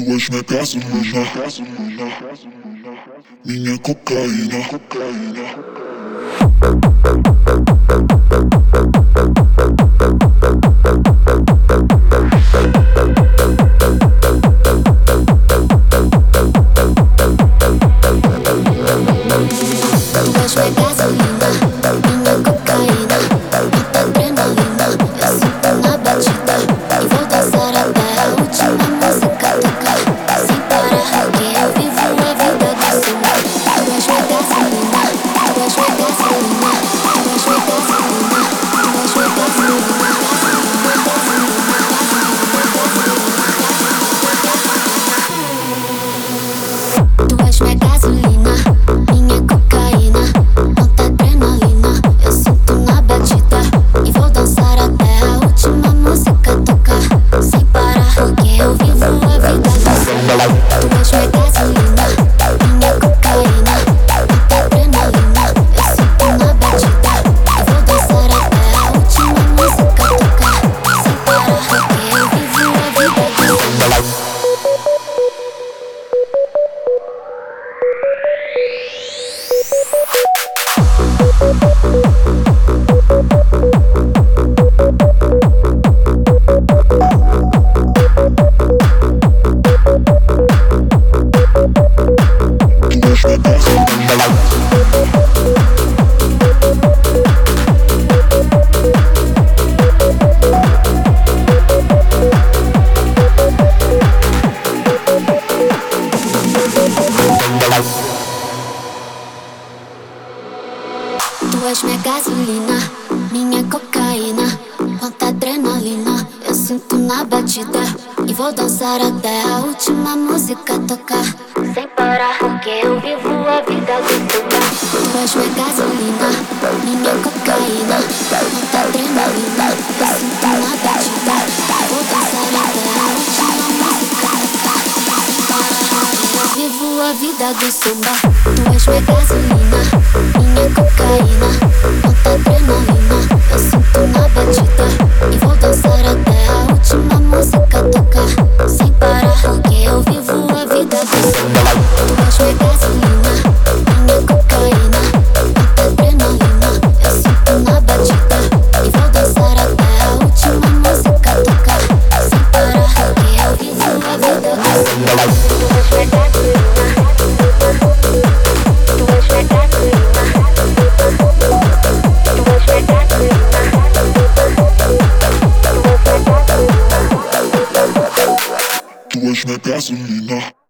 Tu és minha gasolina, minha cocaína. Tu és minha gasolina, minha cocaína, muita adrenalina. Eu sinto na batida e vou dançar até a última música tocar. Sem parar, porque eu vivo a vida do samba. Tu és minha gasolina, tu és minha gasolina, tu és minha gasolina, tu és minha gasolina, Tu és minha gasolina, minha cocaína, muita adrenalina. Eu sinto na batida e vou dançar até a última música tocar. Sem parar, porque eu vivo a vida do samba. Tu és minha gasolina, minha cocaína, muita adrenalina. Eu sinto na batida e vou dançar até a última música tocar. Sem parar, porque eu vivo a vida do samba. Tu és minha gasolina, minha cocaína, quanta adrenalina. Eu sinto na batida e vou dançar até a última música tocar. Sem parar, porque eu vivo a vida do samba. Tu és minha gasolina, minha cocaína, quanta adrenalina. Eu sinto na batida e vou dançar até a última música tocar. Sem parar, porque eu vivo a vida do samba. Tu és minha gasolina, minha cocaína, muita adrenalina. Eu sinto na batida e vou dançar até a última música tocar. Sem parar, porque eu vivo a vida do samba. Tu és minha gasolina, minha cocaína, muita adrenalina. Eu sinto na batida e vou dançar até a última música tocar. Sem parar, porque eu vivo a vida do samba. Tu és minha gasolina, tu és minha gasolina. Tu és minha gasolina.